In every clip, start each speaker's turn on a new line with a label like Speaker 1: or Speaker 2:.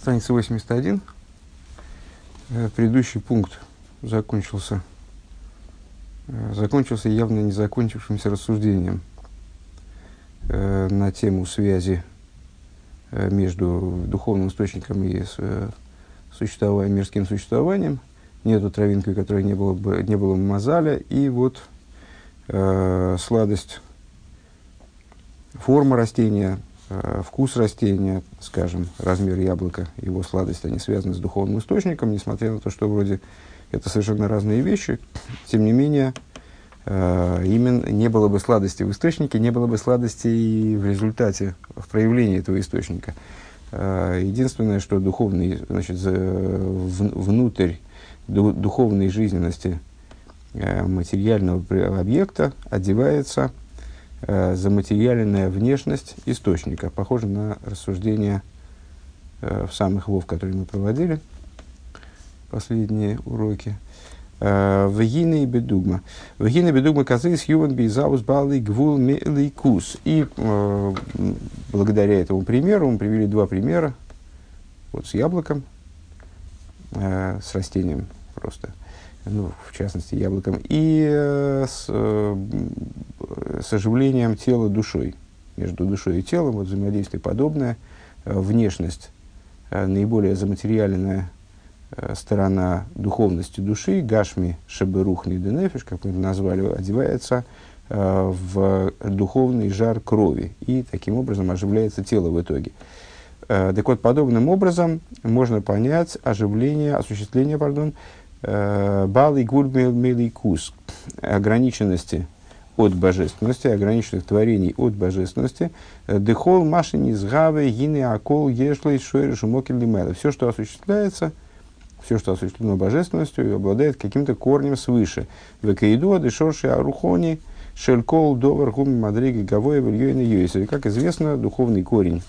Speaker 1: Страница 81. Предыдущий пункт закончился явно не закончившимся рассуждением на тему связи между духовным источником и мирским существованием. Нету травинки, у которой не было бы мазаля, и вот сладость, форма растения, вкус растения, скажем, размер яблока, его сладость, они связаны с духовным источником, несмотря на то, что вроде это совершенно разные вещи, тем не менее, именно не было бы сладости в источнике, не было бы сладости и в результате, в проявлении этого источника. Единственное, что духовный, значит, внутрь духовной жизненности материального объекта одевается заматериальная внешность источника. Похоже на рассуждение в самых вов, которые мы проводили, последние уроки. Вегины и бедугма. Вегины и бедугма казыс юван бейзаус балый гвул мелейкус. И благодаря этому примеру мы привели два примера. Вот с яблоком, с растением просто. Ну, в частности, яблоком, и с оживлением тела душой. Между душой и телом вот взаимодействие подобное, внешность, наиболее заматериальная сторона духовности души, гашми шеберухни денефиш, как мы это назвали, одевается в духовный жар крови, и таким образом оживляется тело в итоге. Так вот, подобным образом можно понять осуществление, балы гурмеликус, ограниченности от божественности, ограниченных творений от божественности, дехол машини сгаве гины акол ешлей шойры шумокель лимела. Все, что осуществляется, все, что осуществлено божественностью, обладает каким-то корнем свыше. Векаиду адешорши арухони шелькол довар гуми мадриги гавоя вильёйна юэсер. Как известно, духовный корень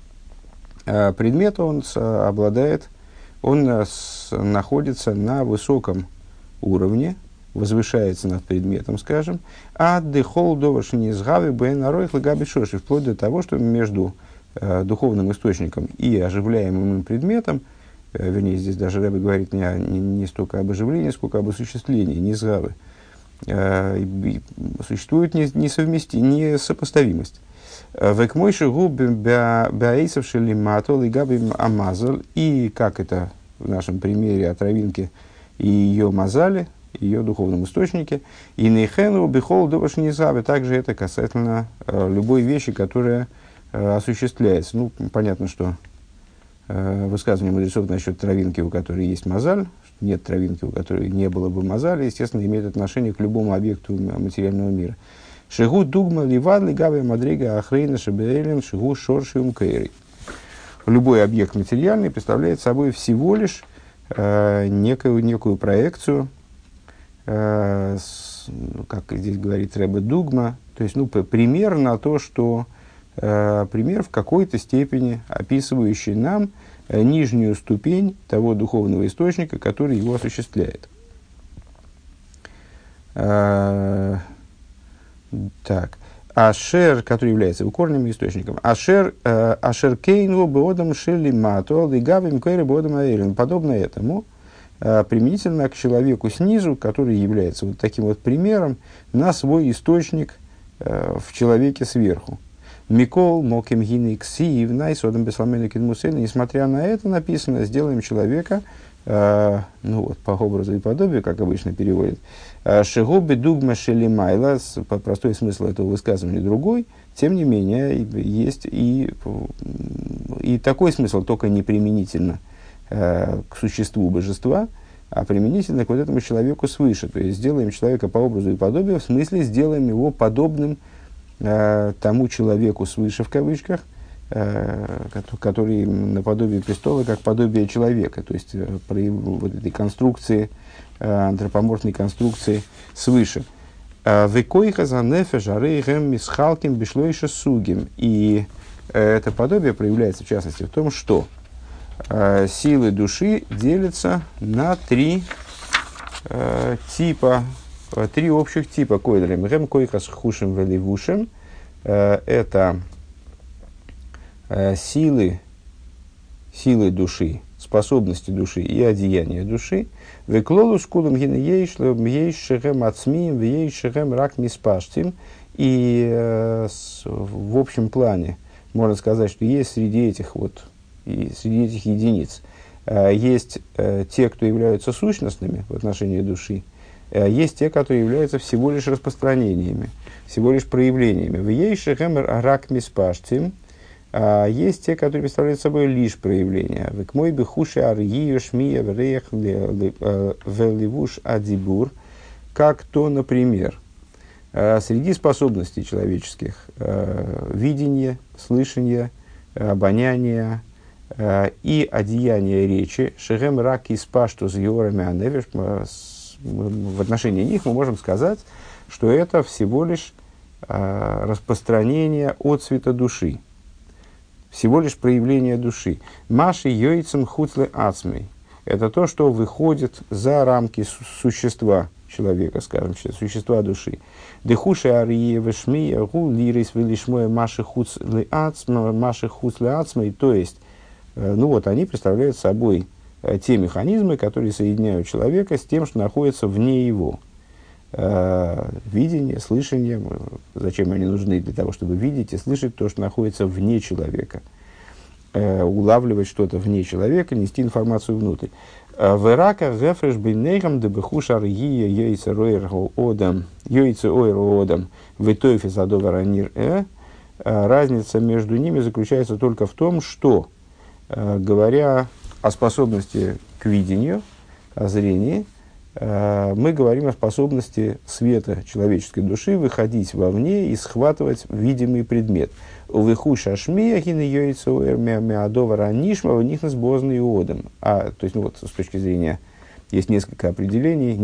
Speaker 1: предмета он обладает. Он находится на высоком уровне, возвышается над предметом, скажем, а дехол довашни изгави бен аройх лагаби шоши, вплоть до того, что между духовным источником и оживляемым им предметом, вернее, здесь даже Ребе говорит не столько об оживлении, сколько об осуществлении, не изгавы, существует несопоставимость. Векмойши губим бяэйсовши лиматол и габим амазал. И как это в нашем примере о травинке и ее мазале, ее духовном источнике. И нейхену бихол довашни изгавы. Также это касательно любой вещи, которая осуществляется. Ну, понятно, что высказывание мудрецов насчет травинки, у которой есть мазаль, нет травинки, у которой не было бы мазаля, естественно, имеет отношение к любому объекту материального мира. Шигу дугма ливадли гаве мадрига ахрейна шебеэлен шигу шоршиум кейри. Любой объект материальный представляет собой всего лишь некую проекцию, как здесь говорит Ребе, дугма, то есть пример на то, что пример в какой-то степени описывающий нам нижнюю ступень того духовного источника, который его осуществляет. Так. Ашер, который является его корнем и источником. Ашер кейнву беодам шели мато лигавим кэри беодам аэлен. Подобно этому, применительно к человеку снизу, который является вот таким вот примером на свой источник в человеке сверху. Микол моким гины ксиив найсодам бесламену кидмусейна. Несмотря на это, написано, сделаем человека, по образу и подобию, как обычно переводят, шигоби дугма шелимайла, простой смысл этого высказывания другой, тем не менее, есть и такой смысл, только не применительно к существу божества, а применительно к вот этому человеку свыше. То есть, сделаем человека по образу и подобию, в смысле, сделаем его подобным тому человеку свыше, в кавычках, который наподобие престола, как подобие человека, то есть вот этой конструкции, антропоморфной конструкции свыше. Векойха за нефеш арейхем мисхалким бишлойша сугим. И это подобие проявляется в частности в том, что силы души делятся на три общих типа койдрем. Гем койха с хушем веливушем. Это силы силы души, способности души и одеяния души. Веклолу шкулам гинеейшлем ейшехем ацмием вейшехем рак миспаштим. И в общем плане можно сказать, что есть среди этих единиц есть те, кто являются сущностными в отношении души, есть те, которые являются всего лишь распространениями, всего лишь проявлениями. В ейшехем рак миспаштим. Есть те, которые представляют собой лишь проявления. Век мой бехуши аргию шмия врех веливуш адибур. Как то, например, среди способностей человеческих видение, слышание, обоняние и одеяние речи, шехем рак и спашту с георами аневиш, в отношении них мы можем сказать, что это всего лишь распространение отцвета души, всего лишь проявление души. Маши йойцем хуцле ацмей. Это то, что выходит за рамки существа человека, скажем, существа души. Дехуши арие вешмия гу лирис велишмоя маши хуцле ацмей. То есть, они представляют собой те механизмы, которые соединяют человека с тем, что находится вне его. Видение, слышание. Зачем они нужны? Для того, чтобы видеть и слышать то, что находится вне человека. Улавливать что-то вне человека, нести информацию внутрь. Верака гефреш бинейхам дебехуш аргия йойце ойр одам витойфи задовара нир. Разница между ними заключается только в том, что, говоря о способности к видению, о зрении, мы говорим о способности света человеческой души выходить вовне и схватывать видимый предмет. Увыхуша шмияхин йойца меадовара нишма в них насбозный одам. То есть, с точки зрения, есть несколько определений,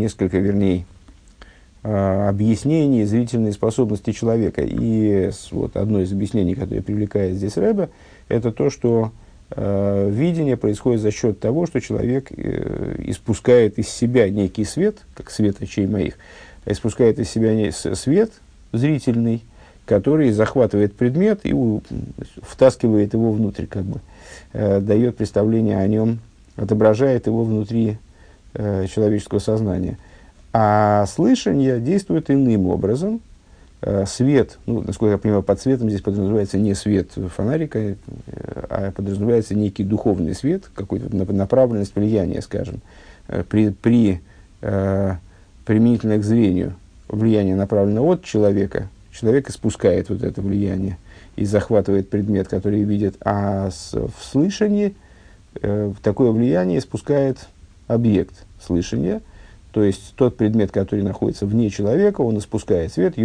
Speaker 1: объяснений зрительной способности человека. И одно из объяснений, которое привлекает здесь Ребе, это то, что видение происходит за счет того, что человек испускает из себя некий свет, как свет очей моих, испускает из себя свет зрительный, который захватывает предмет и втаскивает его внутрь, дает представление о нем, отображает его внутри человеческого сознания. А слышание действует иным образом. Свет, насколько я понимаю, под светом здесь подразумевается не свет фонарика, а подразумевается некий духовный свет, какой-то направленность влияния, скажем. Применительно к зрению влияние направлено от человека, человек испускает это влияние и захватывает предмет, который видит, а в слышании такое влияние испускает объект слышания. То есть, тот предмет, который находится вне человека, он испускает свет,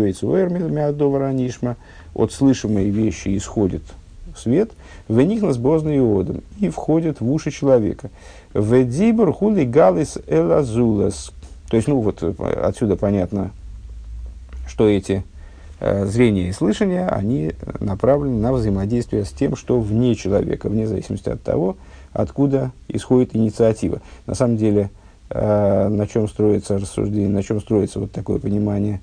Speaker 1: от слышимой вещи исходит свет, в них насбозный иодом, и входит в уши человека. В дибур хули галис элазулас. То есть, отсюда понятно, что эти зрение и слышание, они направлены на взаимодействие с тем, что вне человека, вне зависимости от того, откуда исходит инициатива. На самом деле, на чем строится рассуждение, на чем строится такое понимание,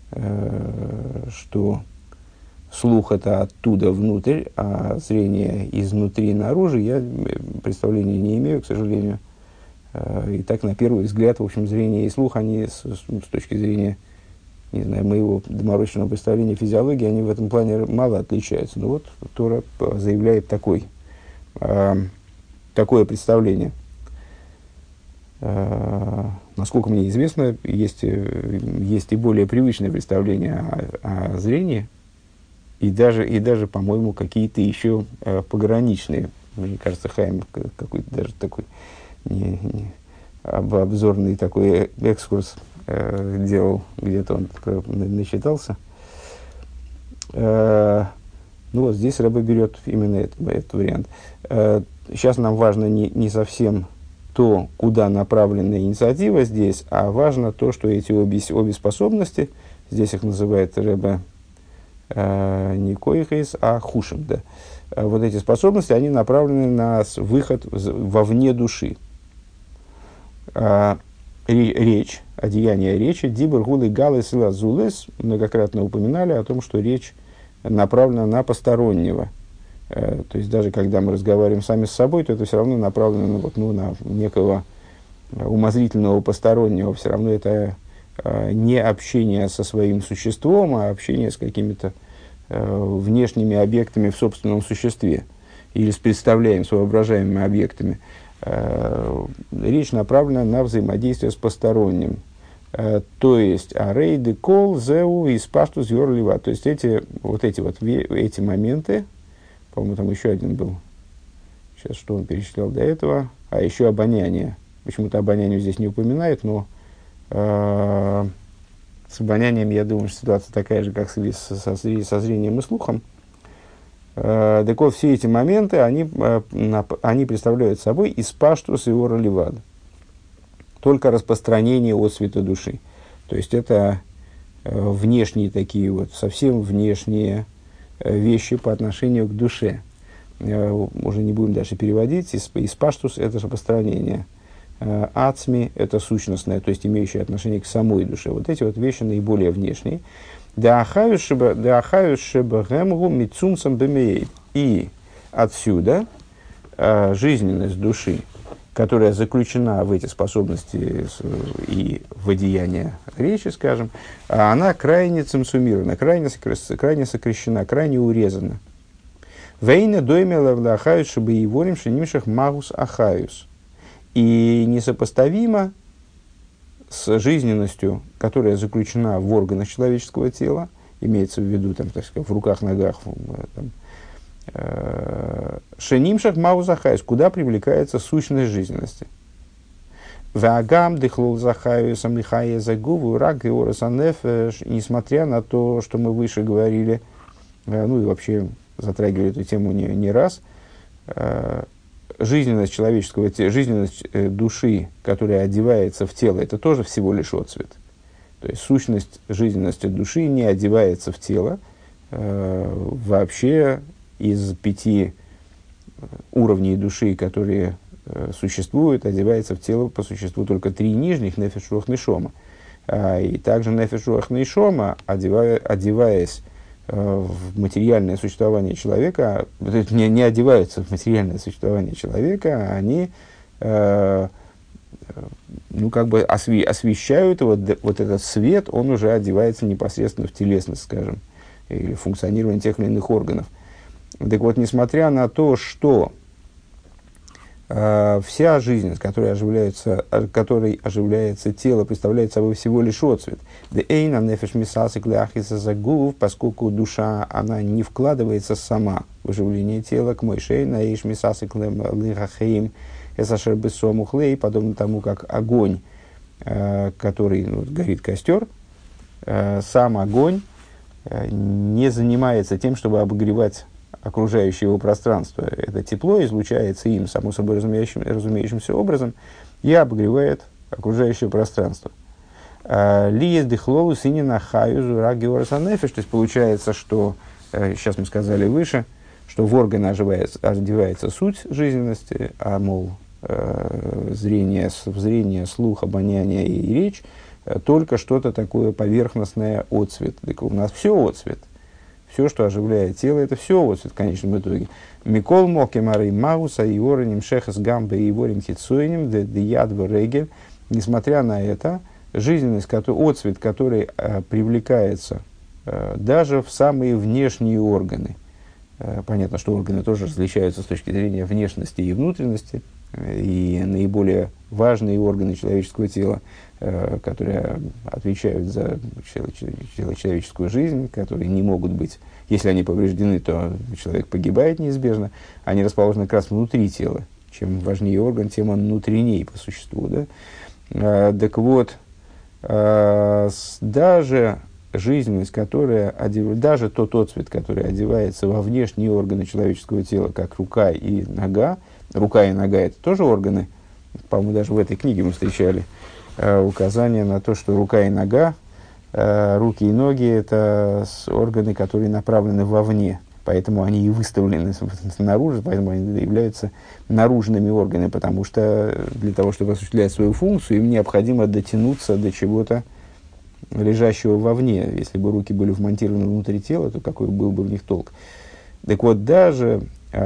Speaker 1: что слух это оттуда внутрь, а зрение изнутри наружу, я представления не имею, к сожалению. И так, на первый взгляд, в общем, зрение и слух, они с точки зрения, не знаю, моего доморощенного представления физиологии, они в этом плане мало отличаются. Но Тора заявляет такое представление. Насколько мне известно, есть и более привычное представление о зрении, и даже, по-моему, какие-то еще пограничные. Мне кажется, Хайм какой-то даже такой обзорный такой экскурс делал, где-то он начитался. Здесь Ребе берет именно этот вариант. Сейчас нам важно не совсем то, куда направлена инициатива здесь, а важно то, что эти обе способности, здесь их называет Ребе не коихейс, а хушим, да. Эти способности, они направлены на выход вовне души. Речь, одеяние речи, дибур гулы галес лазулес, многократно упоминали о том, что речь направлена на постороннего, То есть даже когда мы разговариваем сами с собой, то это все равно направлено на некого умозрительного постороннего. Все равно это не общение со своим существом, а общение с какими-то внешними объектами в собственном существе или с представляемыми, с воображаемыми объектами. Речь направлена на взаимодействие с посторонним. То есть, арейды кол, зеу и спаштус йорлива. То есть, эти моменты, по-моему, там еще один был. Сейчас, что он перечислял до этого? А еще обоняние. Почему-то обоняние здесь не упоминает, но с обонянием, я думаю, что ситуация такая же, как со зрением и слухом. Так вот, все эти моменты, они представляют собой испаштус и ора-ливад. Только распространение отцвета души. То есть, это внешние такие совсем внешние вещи по отношению к душе. Уже не будем дальше переводить. Испаштус – это распространение. Ацми – это сущностное, то есть имеющее отношение к самой душе. Вот эти вещи наиболее внешние. И отсюда жизненность души, которая заключена в эти способности и в одеяние речи, скажем, она крайне цимсумирована, крайне сокращена, крайне урезана. Вейна доймела влахаюс, чтобы и ворим шенимших магус ахаюс. И несопоставимо с жизненностью, которая заключена в органах человеческого тела, имеется в виду, так сказать, в руках, ногах, шенимшах магус ахаюс, куда привлекается сущность жизненности. Вагам дыхлол захаюс амлихая загуву рак и орасанефеш, несмотря на то, что мы выше говорили, и вообще затрагивали эту тему не раз, жизненность человеческого тела, жизненность души, которая одевается в тело, это тоже всего лишь отцвет. То есть сущность жизненности души не одевается в тело. Вообще из 5 уровней души, которые существуют, одевается в тело по существу только 3 нижних, нефеш, руах, нешома. И также нефеш, руах, нешома, одеваясь в материальное существование человека, не одеваются в материальное существование человека, они освещают его, этот свет, он уже одевается непосредственно в телесность, скажем, или функционирование тех или иных органов. Так вот, несмотря на то, что вся жизнь, которой оживляется тело, представляет собой всего лишь отцвет. Поскольку душа, она не вкладывается сама в оживление тела, к мойшейна, подобно тому, как огонь, который горит костер, сам огонь не занимается тем, чтобы обогревать окружающее его пространство. Это тепло излучается им, само собой разумеющимся образом, и обогревает окружающее пространство. Лиес дыхлолу синина хаюзу рагиораса нефеш. То есть получается, что, сейчас мы сказали выше, что в органы одевается суть жизненности, а зрение, слух, обоняние и речь только что-то такое поверхностное отцвет. Так у нас все отцвет. Все, что оживляет тело, это все отцвет в конечном итоге. Микол мокемары мауса и ораним шехас гамбе и ворим хитсуиним деядва регель. Несмотря на это, жизненность, отцвет, который привлекается даже в самые внешние органы. Понятно, что органы тоже различаются с точки зрения внешности и внутренности. И наиболее важные органы человеческого тела, которые отвечают за человеческую жизнь, которые не могут быть, если они повреждены, то человек погибает неизбежно, они расположены как раз внутри тела. Чем важнее орган, тем он внутренней по существу. Да? Так вот, даже жизненность, даже тот отцвет, который одевается во внешние органы человеческого тела, как рука и нога, рука и нога – это тоже органы. По-моему, даже в этой книге мы встречали указание на то, что рука и нога, руки и ноги – это органы, которые направлены вовне. Поэтому они и выставлены снаружи, поэтому они являются наружными органами, потому что для того, чтобы осуществлять свою функцию, им необходимо дотянуться до чего-то лежащего вовне. Если бы руки были вмонтированы внутри тела, то какой был бы в них толк? Так вот, даже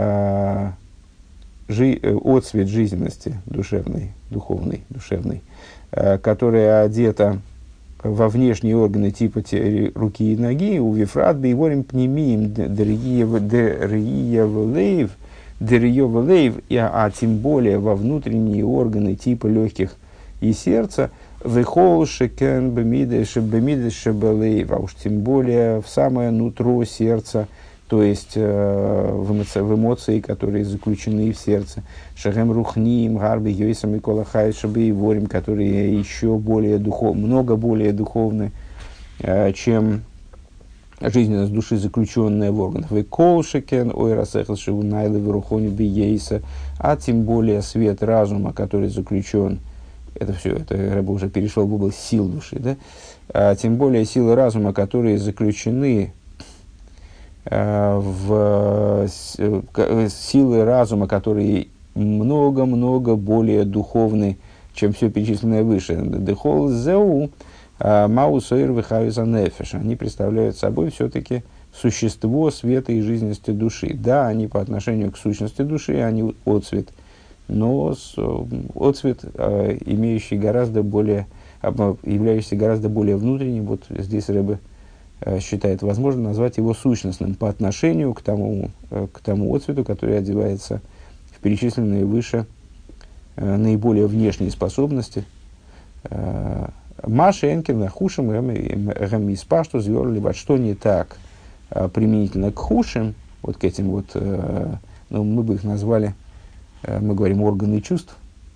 Speaker 1: отцвет жизненности душевной, духовной, душевной, которая одета во внешние органы типа руки и ноги, у вифрат бейворим пнемиим дерьевлейв, а тем более во внутренние органы типа легких и сердца, вехол шекен бемидешебелейв, а уж тем более в самое нутро сердца, то есть в эмоции, которые заключены в сердце. Шагем рухним, гарби, йойсам и колахай, шабы и ворим, которые еще более много более духовны, чем жизненность души, заключенная в органах. Вы колшекен, ой расехл шивунайлы, вырухони биейса, а тем более свет разума, который заключен. Это все, это Рэбе уже перешел в область сил души, да? А тем более силы разума, которые заключены в силы разума, которые много-много более духовны, чем все перечисленное выше. Дехол зеу маусойр вихавиза нефеш. Они представляют собой все-таки существо света и жизненности души. Да, они по отношению к сущности души, они отцвет, но отцвет, имеющий гораздо более, являющийся гораздо более внутренним. Вот здесь Рэбе считает возможно назвать его сущностным по отношению к тому отцвету, который одевается в перечисленные выше наиболее внешние способности. Маша Энкин нахушим гамиспашту зверли, что не так применительно к хушим, вот к этим вот, ну, мы бы их назвали, мы говорим органы чувств,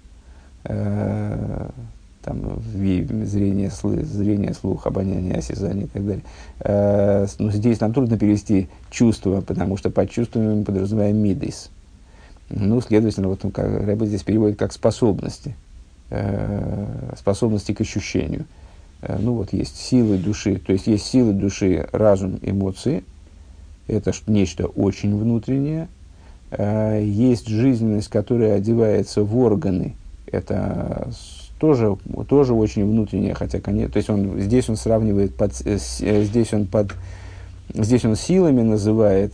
Speaker 1: там, зрение, слух, обоняние, осязание и так далее. Но здесь нам трудно перевести чувство, потому что под чувствами мы подразумеваем мидейс. Ну, следовательно, вот Рэбе здесь переводит как способности, способности к ощущению. Ну, вот есть силы души, то есть есть силы души, разум, эмоции. Это нечто очень внутреннее. Есть жизненность, которая одевается в органы. Это тоже очень внутреннее, хотя, конечно, то есть здесь он сравнивает, здесь он силами называет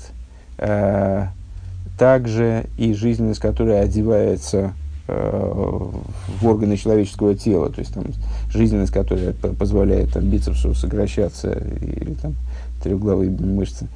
Speaker 1: также и жизненность, которая одевается в органы человеческого тела, то есть там жизненность, которая позволяет там, бицепсу сокращаться или там трехглавые мышцы.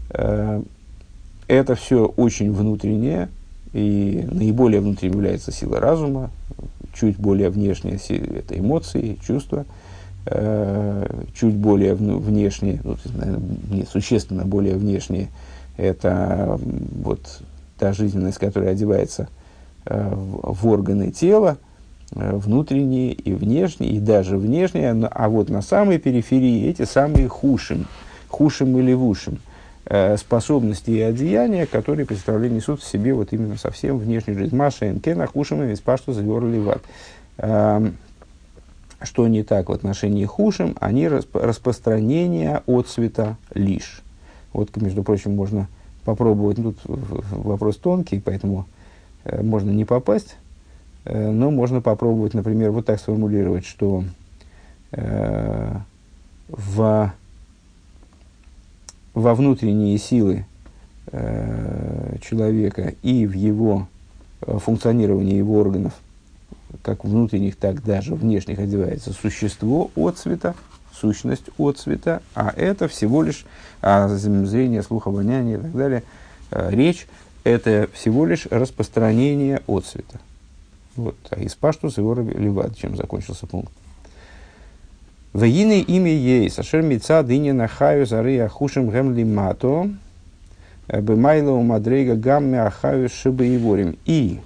Speaker 1: Это все очень внутреннее, и наиболее внутренней является сила разума, чуть более внешняя сила – это эмоции, чувства, чуть более внешние, ну, наверное, существенно более внешние – это вот та жизненность, которая одевается в органы тела, внутренние и внешние, и даже внешние, а вот на самой периферии эти самые хушим или вушим, способности и одеяния, которые несут в себе вот именно совсем внешнюю жизнь. Маша энкен хушим и виспашту заверли ват. Что не так в отношении хушим, они распространение отцвета лишь. Вот, между прочим, можно попробовать, тут вопрос тонкий, поэтому можно не попасть, но можно попробовать, например, вот так сформулировать, что во внутренние силы человека и в его функционировании его органов, как внутренних, так даже внешних, одевается существо отцвета, сущность отцвета, а это всего лишь зрение, слух, обоняние и так далее, речь, это всего лишь распространение отцвета. Вот. А из паштус его ливад, чем закончился пункт. Ваины имя ей, сашер мица дыня нахаю зары ахушим гэм лимато, бэмайла у мадрейга гамме ахаю шибы и ворим. И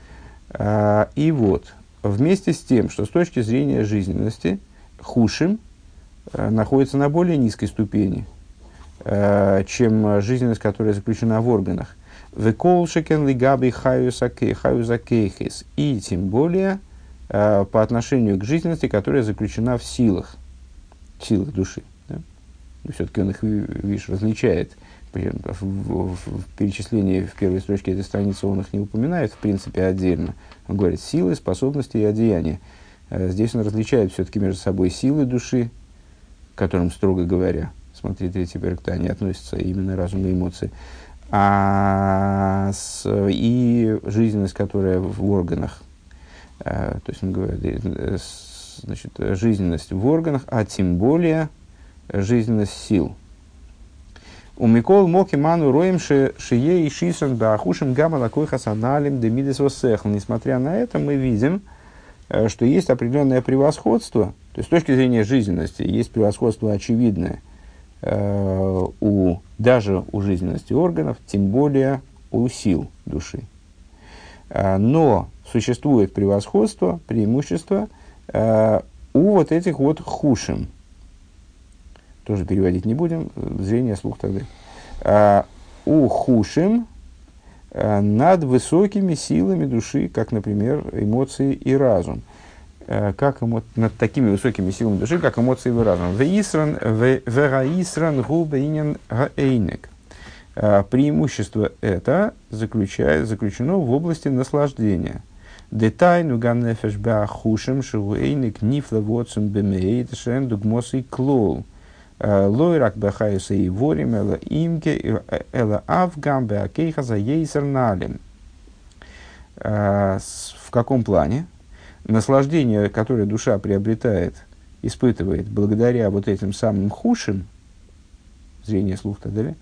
Speaker 1: вот, вместе с тем, что с точки зрения жизненности, хушим находится на более низкой ступени, чем жизненность, которая заключена в органах. Веколшекен лигаби хаюзакейхис. И тем более по отношению к жизненности, которая заключена в силах души. Да? И все-таки он их, видишь, различает. В перечислении в первой строчке этой страницы он их не упоминает, в принципе, отдельно. Он говорит силы, способности и одеяния. Здесь он различает все-таки между собой силы души, к которым, строго говоря, смотри, третий перек, они относятся именно разум и эмоции, и жизненность, которая в органах. То есть он говорит, значит, жизненность в органах, а тем более жизненность сил. У Микол Моки Ману роем шие и шисан бахушим гамма лакой хасаналим демидес восехл. Несмотря на это, мы видим, что есть определенное превосходство, то есть с точки зрения жизненности есть превосходство очевидное даже у жизненности органов, тем более у сил души. Но существует превосходство, преимущество у вот этих вот хушим. Тоже переводить не будем, зрение, слух тогда. У хушим над высокими силами души, как, например, эмоции и разум. Над такими высокими силами души, как эмоции и разум. Преимущество это заключено в области наслаждения. Детайну ганнефеш бахушим шигуэйник нифлавоцум бемейт шен дугмосый клол. Лойрак бахайса и ворим эла имке эла авгам беакейха за ейсерналем. В каком плане? Наслаждение, которое душа приобретает, испытывает благодаря вот этим самым хушим, зрение, слух и так далее,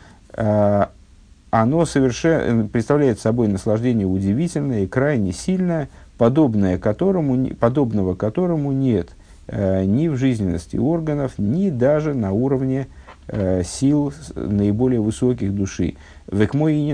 Speaker 1: оно представляет собой наслаждение удивительное и крайне сильное, подобного которому нет ни в жизненности органов, ни даже на уровне сил наиболее высоких души. Как,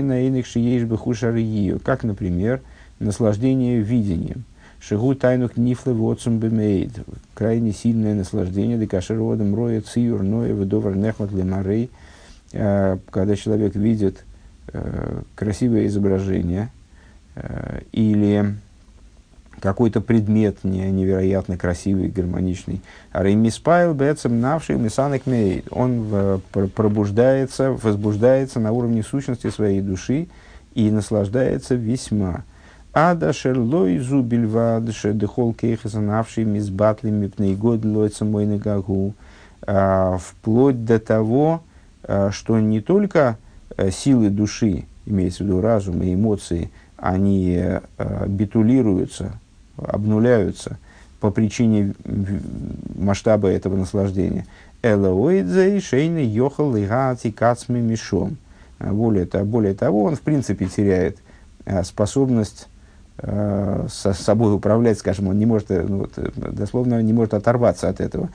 Speaker 1: например, наслаждение видением. Шигу тайнух нифлы вотсум бемейд. Крайне сильное наслаждение. Декашеродом роя циюр ноя ведовар нехмат лемарей. Когда человек видит красивое изображение или какой-то предмет невероятно красивый, гармоничный. Ремиспайл бэцэм навший мисанек мейд. Он пробуждается, возбуждается на уровне сущности своей души и наслаждается весьма. Ада шерлой зубильвад шедехол кейхаса навший мисбатли мипней год лойца мой нагагу. Вплоть до того, что не только силы души, имеется в виду разум и эмоции, они битулируются, обнуляются по причине масштаба этого наслаждения. Элоидзей шейны йохал лигати кацми мишом. Более того, он в принципе теряет способность со собой управлять, скажем, он не может, дословно не может оторваться от этого.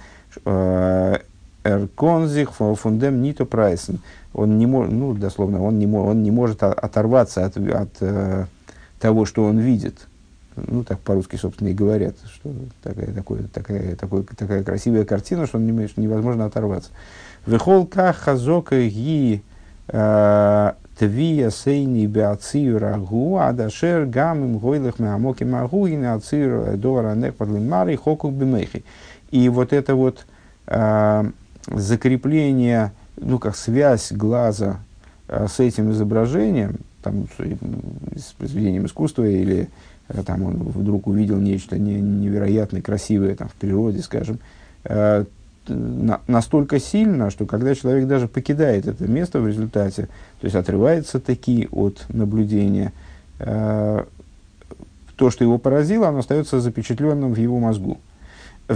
Speaker 1: Эрконзих фундем нито прайсен. Он не может, дословно, он не может оторваться от того, что он видит. Так по-русски, собственно, и говорят, что такая красивая картина, что невозможно оторваться. Вехолка хазока ги твия сейни беацию рагу, адашер гам им гойлых меамоки магу, и на ацию довара нек подлимари хокук бемехи. И вот это вот закрепление, как связь глаза с этим изображением, там, с произведением искусства, или там он вдруг увидел нечто невероятно красивое там, в природе, скажем, настолько сильно, что когда человек даже покидает это место в результате, то есть отрывается таки от наблюдения, то, что его поразило, оно остается запечатленным в его мозгу. И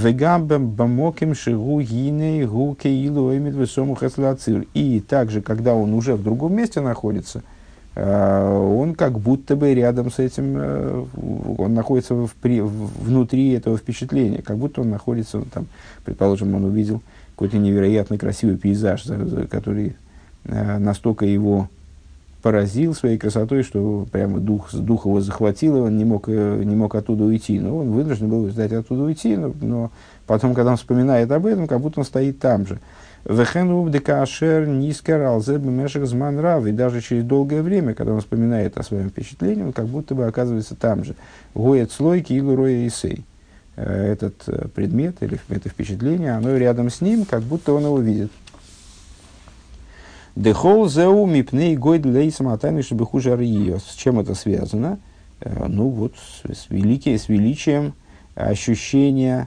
Speaker 1: также, когда он уже в другом месте находится, он как будто бы рядом с этим, он находится внутри этого впечатления, как будто он находится там, предположим, он увидел какой-то невероятно красивый пейзаж, который настолько его поразил своей красотой, что прямо дух его захватил, и он не мог оттуда уйти. Но он вынужден был ждать оттуда уйти, но потом, когда он вспоминает об этом, как будто он стоит там же. И даже через долгое время, когда он вспоминает о своем впечатлении, он как будто бы оказывается там же. Гоет слойки или роя исей. Этот предмет или это впечатление, оно рядом с ним, как будто он его видит. Дехол зеу мипней гойд лейсам атайны шебеху жариё. С чем это связано? С величием ощущения,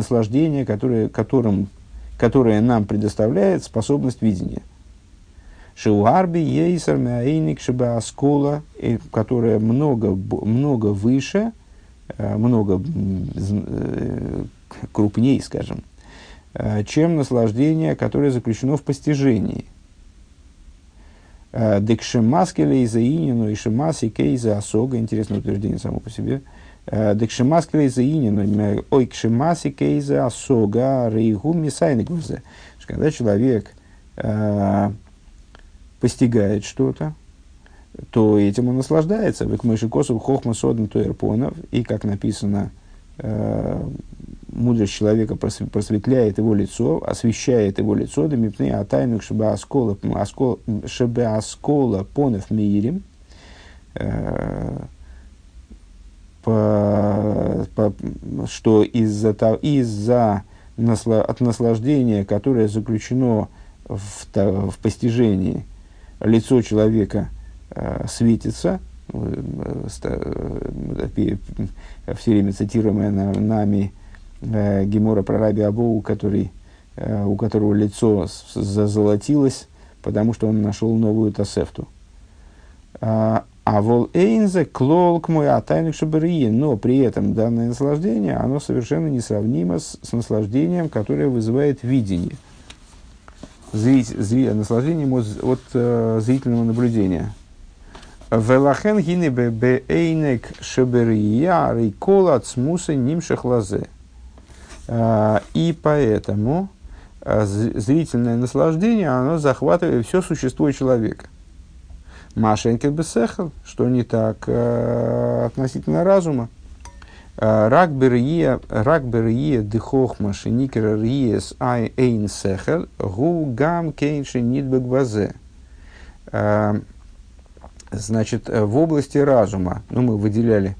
Speaker 1: наслаждения, которое нам предоставляет способность видения. Шиуарби ейсер мяйник шибааскола, которая много выше, много крупней, скажем, чем наслаждение, которое заключено в постижении. Декшемаскелей за инину и шемаси кейза осога. Интересное утверждение само по себе. Декшемаскелей за инину, ой, кшемаси кейза осога, рейгу мисайник взе. Когда человек постигает что-то, то этим он наслаждается. Век мыши косов хохма соден туэрпонов. И, как написано, мудрость человека просветляет его лицо, освещает его лицо, да мипны атайнук шебеаскола понов мирим, что от наслаждения, которое заключено в постижении, лицо человека светится. Все время цитируемая нами Гемора про Раби Абоу, у которого лицо зазолотилось, потому что он нашел новую тосефту. А вол эйнзе клолк мой атайник шабарии, но при этом данное наслаждение, оно совершенно несравнимо с наслаждением, которое вызывает видение. Наслаждением от зрительного наблюдения. Велахен гине бэйнек шабария рейкола цмуса нимшах лазе. И поэтому зрительное наслаждение, оно захватывает все существо человека. Машенкет бесехал, что не так относительно разума. Рак берие дыхохма шеникера риес ай эйн сехал гу гам кейнши нидбек базе. Значит, в области разума, мы выделяли,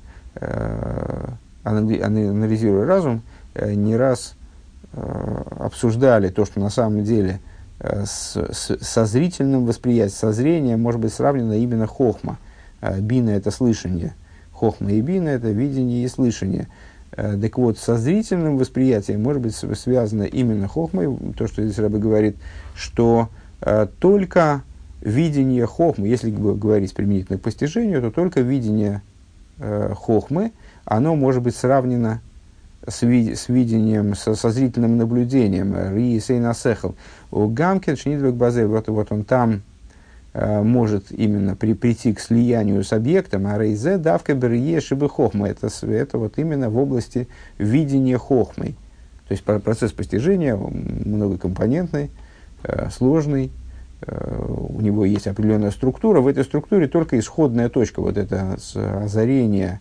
Speaker 1: анализируя разум, не раз обсуждали то, что на самом деле со зрительным восприятием, со зрением может быть сравнено именно хохма. Бина – это слышание. Хохма и бина – это видение и слышание. Так вот, со зрительным восприятием может быть связано именно хохмой, то, что здесь Рабби говорит, что только видение хохмы, если говорить применительно к постижению, то только видение хохмы, оно может быть сравнено с видением, со зрительным наблюдением. Ри сейна сехал. У Гамкин шнидвек базе, вот он там может именно прийти к слиянию с объектом, а рейзе давка берие шибы хохма. Это вот именно в области видения хохмой. То есть процесс постижения многокомпонентный, сложный. У него есть определенная структура. В этой структуре только исходная точка, вот это озарение,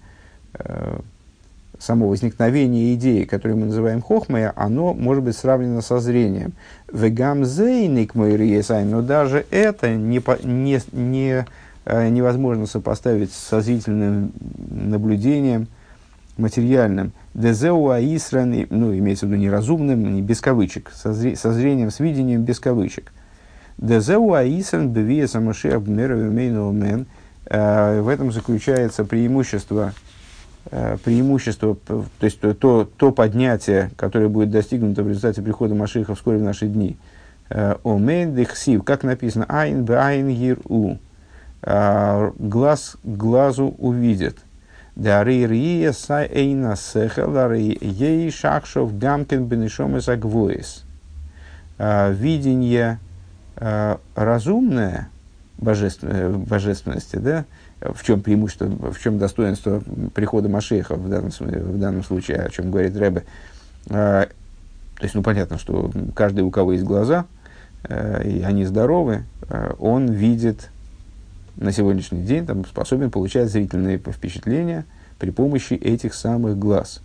Speaker 1: само возникновение идеи, которую мы называем хохмой, оно может быть сравнено со зрением. Но даже это невозможно сопоставить со зрительным наблюдением материальным. Имеется в виду неразумным, не без кавычек, со зрением, с видением без кавычек. В этом заключается преимущество, то есть то поднятие, которое будет достигнуто в результате прихода Машиаха вскоре в наши дни. Как написано, «Айн бэайн гир-у», глаз к глазу увидит. Видение разумное божественности, да, в чем преимущество, в чем достоинство прихода Машиаха в данном случае, о чем говорит Ребе. То есть, понятно, что каждый, у кого есть глаза, и они здоровы, он видит на сегодняшний день, способен получать зрительные впечатления при помощи этих самых глаз.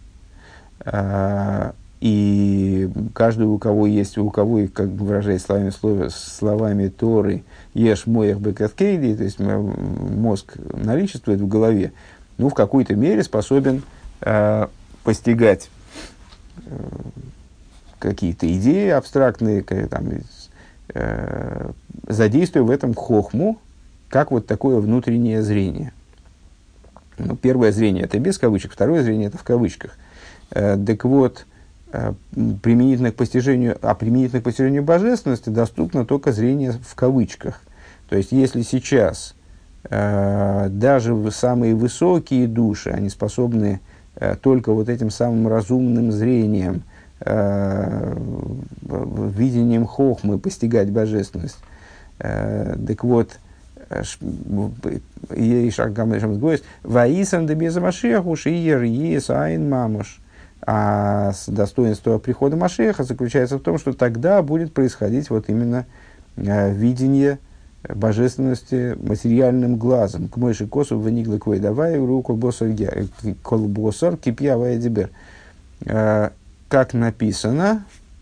Speaker 1: И каждый, у кого, как выражаясь словами Торы, ешь моях бекаткейди, то есть мозг наличествует в голове, в какой-то мере способен постигать какие-то идеи абстрактные, задействуя в этом хохму, как вот такое внутреннее зрение. Первое зрение – это без кавычек, второе зрение – это в кавычках. Так вот, применительно к постижению божественности доступно только зрение в кавычках. То есть, если сейчас даже самые высокие души, они способны только вот этим самым разумным зрением, видением хохмы постигать божественность. Так вот, Ваисам дебеза Машеху шиер ес айн мамуш. А достоинство прихода Машеха заключается в том, что тогда будет происходить вот именно видение божественности материальным глазом. К мойши косу ваниглы квей давай руку колбосар кипья ваядибер. Как написано,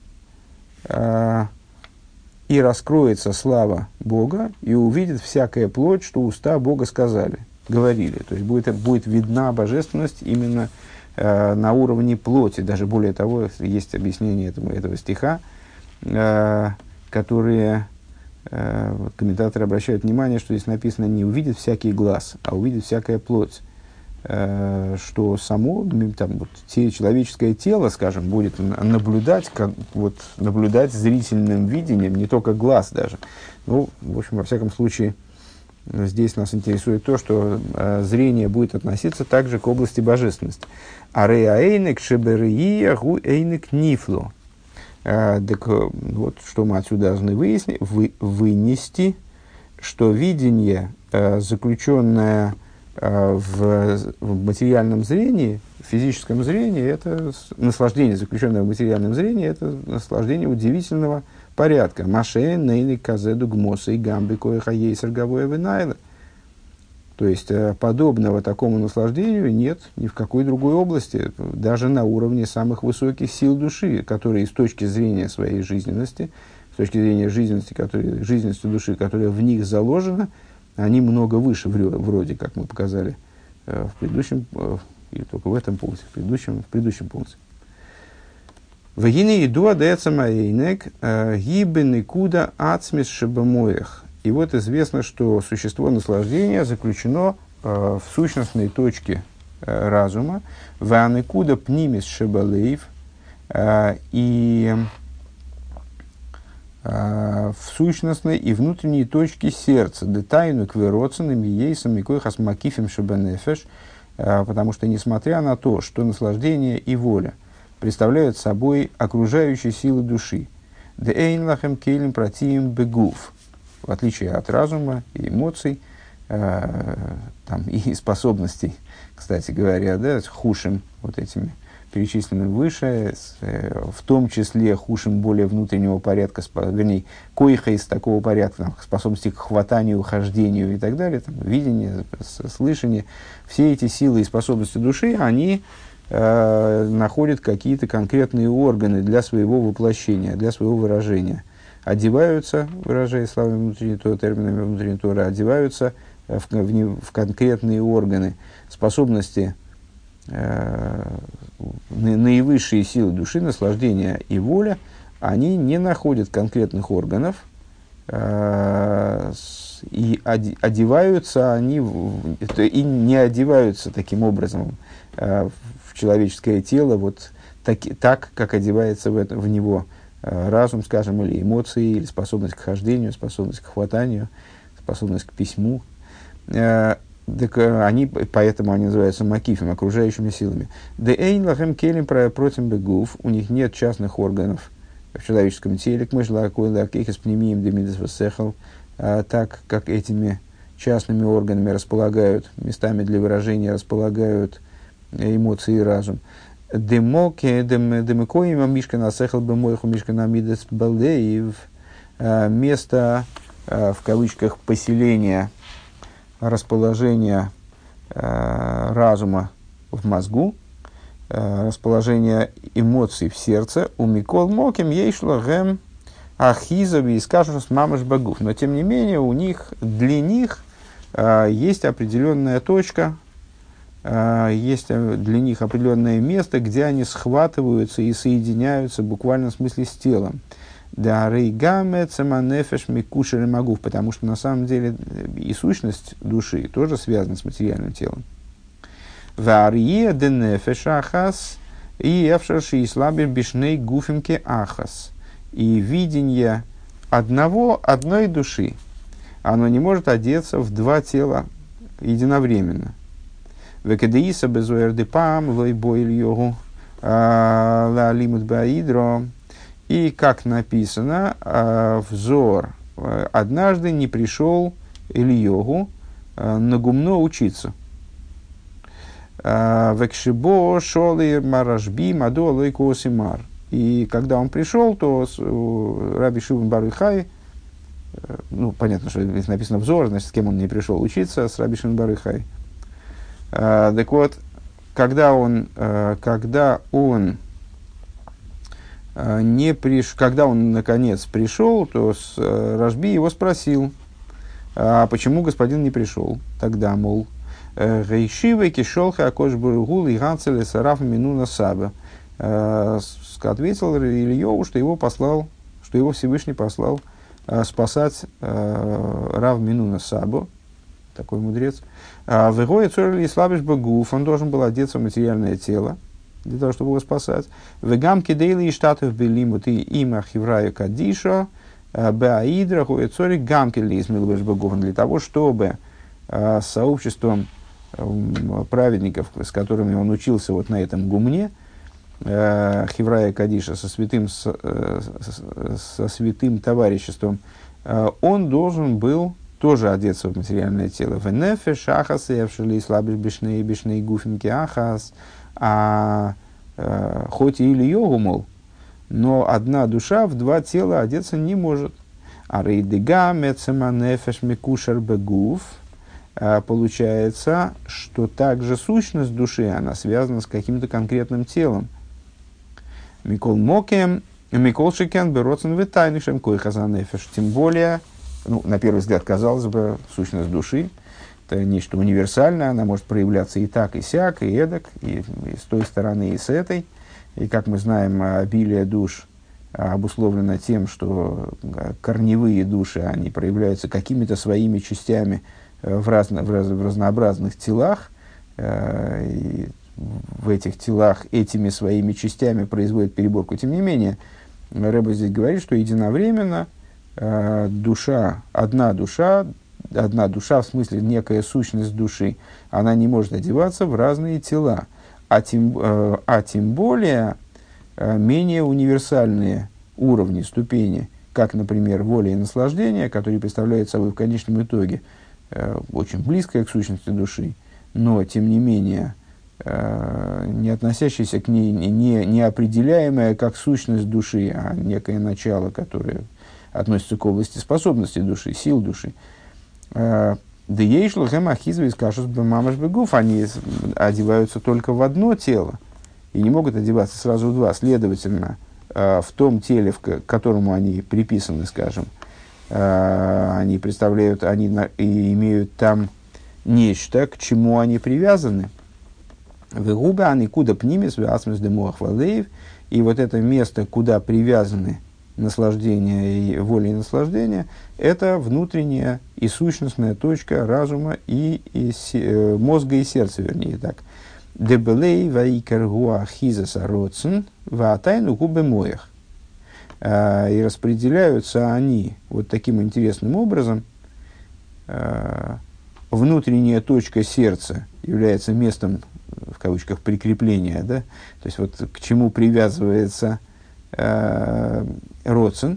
Speaker 1: и раскроется слава Бога, и увидит всякая плоть, что уста Бога говорили. То есть будет видна божественность именно на уровне плоти. Даже более того, есть объяснение этого стиха, которые комментаторы обращают внимание, что здесь написано не увидит всякий глаз, а увидит всякая плоть. Что само человеческое тело, скажем, будет наблюдать зрительным видением, не только глаз даже. Ну, в общем, во всяком случае, здесь нас интересует то, что зрение будет относиться также к области божественности. Ареаэйнек шеберия гу эйнек нифло. Так вот, что мы отсюда должны вынести, что видение, заключенное в материальном зрении, в физическом зрении, это наслаждение, заключенное в материальном зрении, это наслаждение удивительного порядка. Маше, нейли, казеду, гмоса и гамби, коеха, ейсер, гавоя, винайла. То есть, подобного такому наслаждению нет ни в какой другой области, даже на уровне самых высоких сил души, которые с точки зрения своей жизненности, с точки зрения жизненности души, которая в них заложена, они много выше, вроде как мы показали в предыдущем, или только в этом пункте, в предыдущем пункте. «Вагины иду адается маэйнек гибен и куда ацмис шебамоях». И вот известно, что существо наслаждения заключено в сущностной точке разума, «ванекуда пнимис шебалеев», и в сущностной и внутренней точке сердца, детайну квероценым ейсом и койхас макифим шебанефеш, потому что, несмотря на то, что наслаждение и воля представляют собой окружающие силы души, деэйнлахем кейлем протиим бегуф, в отличие от разума и эмоций, и способностей, кстати говоря, хушим вот этими перечисленным выше, в том числе хушим более внутреннего порядка, вернее, коиха из такого порядка, способности к хватанию, хождению и так далее, видение, слышание, все эти силы и способности души, они находят какие-то конкретные органы для своего воплощения, для своего выражения. Одеваются, выражая словами внутренней Торы, терминами внутренней Торы, одеваются в конкретные органы, способности, наивысшие силы души, наслаждение и воля, они не находят конкретных органов, и одеваются они, и не одеваются таким образом в человеческое тело, так как одевается в него разум, скажем, или эмоции, или способность к хождению, способность к хватанию, способность к письму. Поэтому они называются макифим, окружающими силами. Деэйн лахем келем против бегуф, у них нет частных органов в человеческом теле, так как этими частными органами располагают, местами для выражения располагают эмоции и разум. Место, в кавычках, поселения, расположение разума в мозгу, расположение эмоций в сердце, у Микол Моким ейшло гэм ахизови и скажут мамаш багуф. Но тем не менее, для них есть определенная точка, есть для них определенное место, где они схватываются и соединяются буквально в смысле с телом. Да рейгаме цеманефеш микушер магуф, потому что на самом деле и сущность души тоже связана с материальным телом. Варье денефеш ахас и эфшерши и слабер бишней гуфимке ахас. И видение одной души оно не может одеться в два тела единовременно. Векедеиса безуэрдепам лойбойль йогу лалимут баидро. И, как написано, взор однажды не пришел Ильёгу на гумно учиться. Векшибо шолы маражби мадо лойкосимар. И когда он пришел, то Раби Шимон бар Йохай, ну, понятно, что здесь написано взор, значит, с кем он не пришел учиться, с Раби Шимон бар Йохай. Так вот, когда он наконец пришел, то Рашби его спросил, а почему господин не пришел? Тогда, мол, Гейшивы кишолха акош бургул и ганцеле сараф минуна саба. Ответил Ильёву, что его Всевышний послал спасать Рав Минуна Сабу, такой мудрец. В Игое Цорли Слабиш Багуф, он должен был одеться в материальное тело, для того, чтобы его спасать. В Гамке Дейли и Штатов Белимут и Има Хиврая Кадиша, Баидра, Хуэцори, Гамке Лизмилбеш Багуф, для того, чтобы сообществом праведников, с которыми он учился вот на этом гумне, Хиврая Кадиша, со святым товариществом, он должен был тоже одеться в материальное тело. Венефе шахас евшили слабиш бишней гуфинки ахас. Хоть и Ильёгу, мол, но одна душа в два тела одеться не может. А рейдега мецема нефеш мекушер бегуф. Получается, что также сущность души, она связана с каким-то конкретным телом. Микол мокем, микол шикен бероцен витайнишем кой хазанефеш. Тем более, ну, на первый взгляд, казалось бы, сущность души – это нечто универсальное, она может проявляться и так, и сяк, и эдак, и с той стороны, и с этой. И, как мы знаем, обилие душ обусловлено тем, что корневые души, они проявляются какими-то своими частями в разнообразных телах, и в этих телах этими своими частями производят переборку. Тем не менее, Рэбе здесь говорит, что единовременно одна душа, в смысле некая сущность души, она не может одеваться в разные тела, а тем более менее универсальные уровни, ступени, как, например, воля и наслаждение, которые представляют собой в конечном итоге очень близкое к сущности души, но, тем не менее, не относящееся к ней, не определяемое как сущность души, а некое начало, которое относится к области способностей души, сил души. Они одеваются только в одно тело и не могут одеваться сразу в два. Следовательно, в том теле, к которому они приписаны, скажем, они представляют, они имеют там нечто, к чему они привязаны. И вот это место, куда привязаны наслаждение и воля и наслаждение, это внутренняя и сущностная точка разума и мозга и сердца, вернее так. Дебелей ваикар гуахизаса родсен ваатайну губе моях. И распределяются они вот таким интересным образом. Внутренняя точка сердца является местом, в кавычках, прикрепления, да? То есть вот к чему привязывается родсен,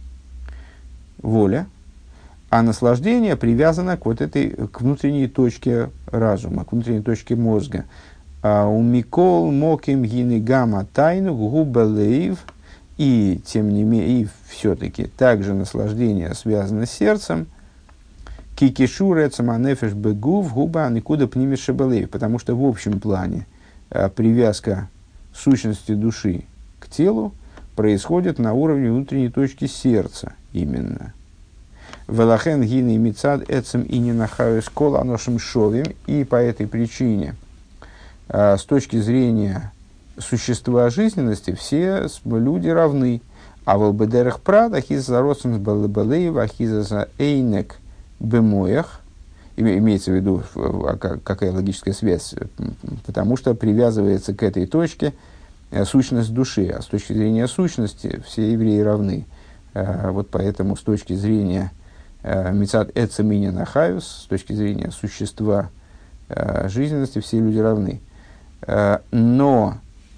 Speaker 1: воля, а наслаждение привязано к к внутренней точке разума, к внутренней точке мозга. У микол моким гины гамма тайну губелейв, и тем не менее, и все-таки также наслаждение связано с сердцем. Кикишуре цаманефеш бегув губа никуда пнимешебелейв, потому что в общем плане привязка сущности души к телу происходит на уровне внутренней точки сердца именно. Велахен гины мицад эцем и не нахаюс кол аношим шовим, и по этой причине с точки зрения существа жизненности все люди равны. А в албедерах прад ахиза родсен балабалеев ахиза эйнек бемоях, имеется в виду, какая логическая связь, потому что привязывается к этой точке сущность души, а с точки зрения сущности все евреи равны. Вот поэтому с точки зрения Мицат эцеминин ахаюс, с точки зрения существа жизненности, все люди равны. Но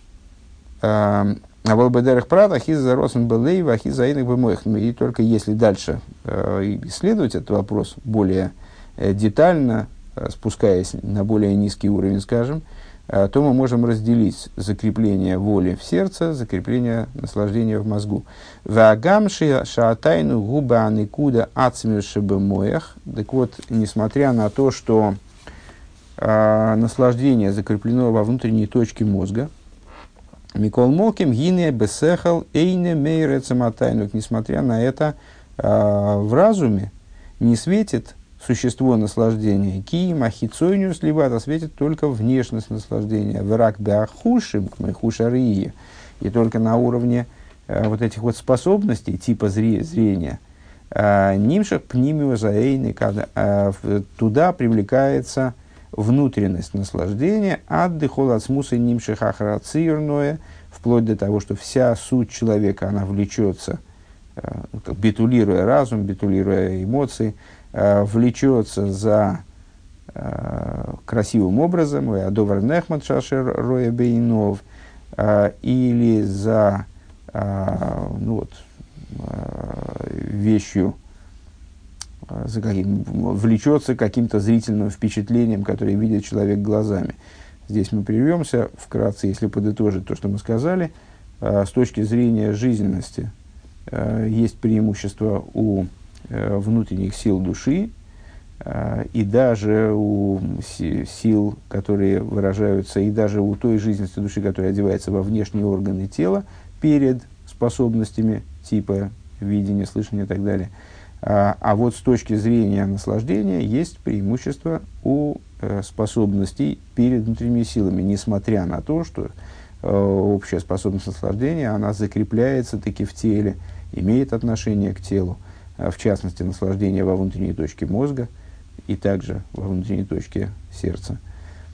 Speaker 1: Волбедерах Прата, Хиза Росен Белейва, Хиза Иных Бемоих. И только если дальше исследовать этот вопрос более детально, спускаясь на более низкий уровень, скажем, то мы можем разделить закрепление воли в сердце, закрепление наслаждения в мозгу. Ваагамши шаатайну губа аникуда ацмюшебемоях. Так вот, несмотря на то, что наслаждение закреплено во внутренней точке мозга, Микол Моким, Гине, Бесехал, Эйне, Мейре, Цаматайнук. Несмотря на это, в разуме не светит существо наслаждения. Ки, Махицойнюс, либо это светит только внешность наслаждения. Враг Беахушим, Махушарии. И только на уровне вот этих вот способностей, типа зрения, Нимшах, Пнимиоза, Эйне, туда привлекается внутренность наслаждения, отдыхол от смуса нимших ахрацирное, вплоть до того, что вся суть человека, она влечется, битулируя разум, битулируя эмоции, влечется за красивым образом, адовар нехмат шашер роя бейнов, или за вещью, влечется каким-то зрительным впечатлением, которое видит человек глазами. Здесь мы прервемся вкратце, если подытожить то, что мы сказали. С точки зрения жизненности есть преимущество у внутренних сил души и даже у сил, которые выражаются, и даже у той жизненности души, которая одевается во внешние органы тела перед способностями типа видения, слышания и так далее. А вот с точки зрения наслаждения есть преимущество у способностей перед внутренними силами, несмотря на то, что общая способность наслаждения, она закрепляется таки в теле, имеет отношение к телу, в частности, наслаждение во внутренней точке мозга и также во внутренней точке сердца.